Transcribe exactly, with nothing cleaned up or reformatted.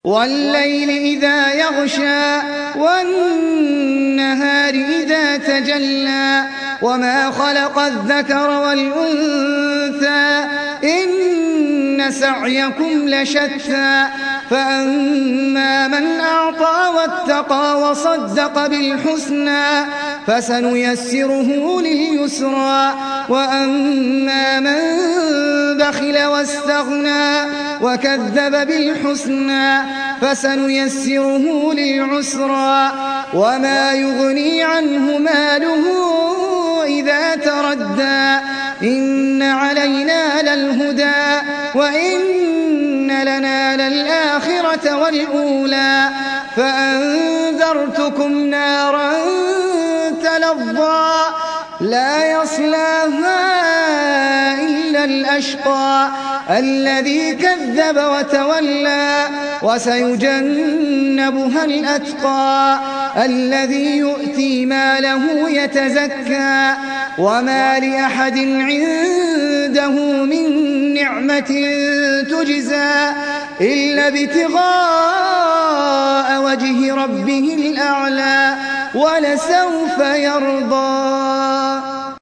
والليل إذا يغشى والنهار إذا تجلى وما خلق الذكر والأنثى إن سعيكم لشتى فأما من أعطى واتقى وصدق بالحسنى فسنيسره لليسرى وأما من بخل واستغنى وكذب بالحسنى فسنيسره للعسرى وما يغني عنه ماله إذا تردى إن علينا للهدى وإن لنا للآخرة والأولى فأنذرتكم نارا تلظى لا يصلاها إلا الأشقى الذي كذب وتولى وسيجنبها الأتقى الذي يؤتي ماله يتزكى وما لأحد عنده من نعمة تجزى إلا ابتغاء وجه ربه الأعلى ولسوف يرضى.